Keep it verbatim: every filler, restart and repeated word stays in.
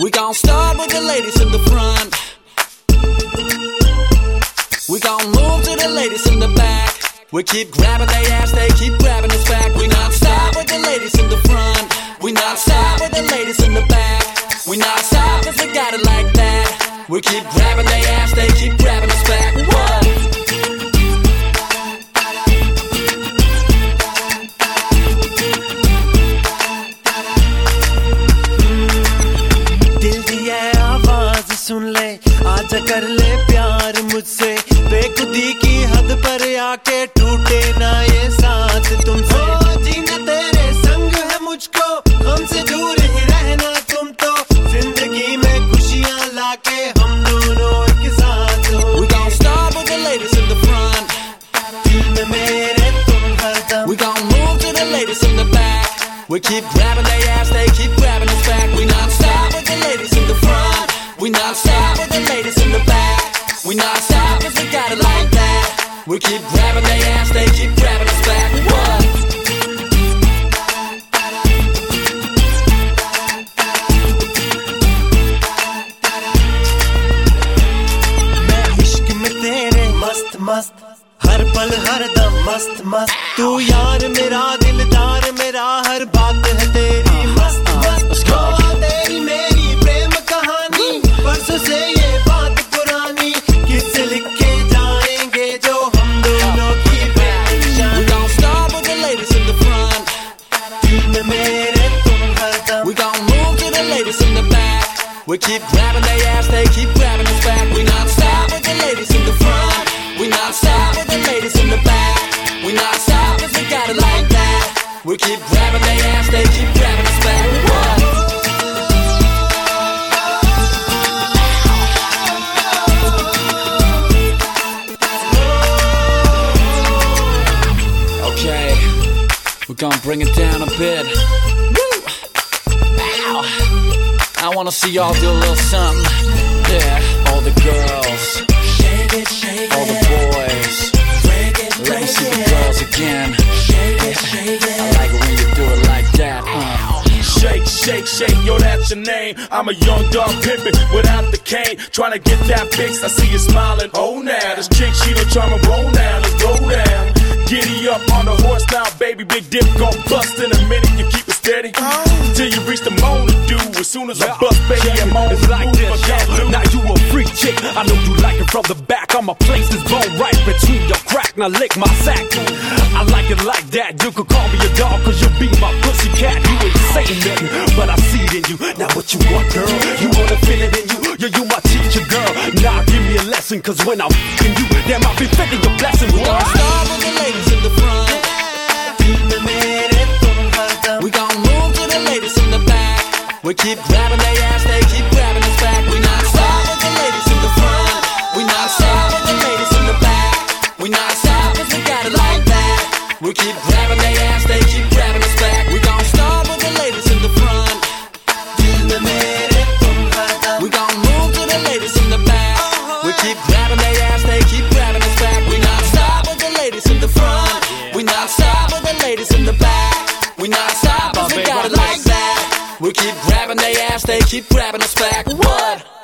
We gon' start with the ladies in the front. We gon' move to the ladies in the back. We keep grabbing their ass, they keep grabbing us back. We not stop with the ladies in the front. We not stop with the ladies in the back. We not stop cause we got it like that. We keep grabbing their ass, they keep grabbing us back. What? सुन ले आजा कर ले प्यार मुझसे बेखुदी की हद पर आके टूटे ना ये साथ तुमसे ओ जीना तेरे संग है मुझको हमसे दूर ही रहना तुम तो जिंदगी में खुशियां लाके हम दोनों एक साथ हो We gon' start with the ladies in the front. दिल में मेरे तुम हरदम We gon' move to the ladies in the back. We keep grabbing their ass, they keep grabbing us back. We not stop with the ladies in the front. We not stop with the ladies in the back. We not stop cause we got it like that. We keep grabbing their ass, they keep grabbing us back. What? मैं इश्क में तेरे मस्त मस्त हर पल हर दम मस्त मस्त तू यार मेरा दिलदार मेरा हर बात है तेरी मस्त मस्त तेरी मेरी प्रेम कहानी परसों से ये बात पुरानी किससे लिख के जाएंगे जो हम दोनों की पहचान We gon' start with the ladies in the front. दिल में मेरे तुम हरदम We gon' move to the ladies in the back. We keep grabbing their ass, they keep grabbing us back. We not stop with the ladies in the front. We not stop with the ladies in the back. We not stop cause we got it like that. We keep grabbing their ass, they keep grabbing us back. What? Okay, we're gonna bring it down a bit. Woo! Ow! I wanna see y'all do a little something. Yeah, all the girls, shake it shake all the it boys. break it Let me break see the it girls again. shake it shake I it like it when you do it like that. Uh. Shake, shake, shake, yo, that's your name. I'm a young dog pimpin' without the cane. Tryna get that fix, I see you smiling. Oh, now, this chick, she don't try to roll down, let's go down. Giddy up on the horse now, baby, big dip gon' bust in a minute. You keep it steady till you reach the moan to do. As soon as I bust, baby, I'm on it's like this, yeah. Now you a freak chick, I know you like it from the back. I'ma place this bone right between your crack. Now lick my sack. I like it like that. You could call me a dog, cause you be my pussy cat. You ain't saying nothing, but I see it in you. Now what you want, girl? You wanna feel it in you? Yeah, you my teacher, girl. Now give me a lesson, cause when I'm f***ing you, damn, I be fitting your blessing. We gon' start with the ladies in the front. दिल में मेरे तुम हरदम We gon' move to the ladies in the back. We keep grabbing their ass, they keep grabbing us back. We not stop with the ladies in the front. We not stop with the ladies in the back. We not stop cause we got it like that. We keep grabbing their ass, they keep grabbing us back. We gon' start with the ladies in the front. दिल में मेरे तुम हरदम We gon' move to the ladies in the back. We keep grabbing their ass, they keep grabbing us back. We not stop with the ladies in the front. We not stop with the ladies in the back. We not stop cause we got it like that. We keep grabbing their ass, they keep grabbing us back. What?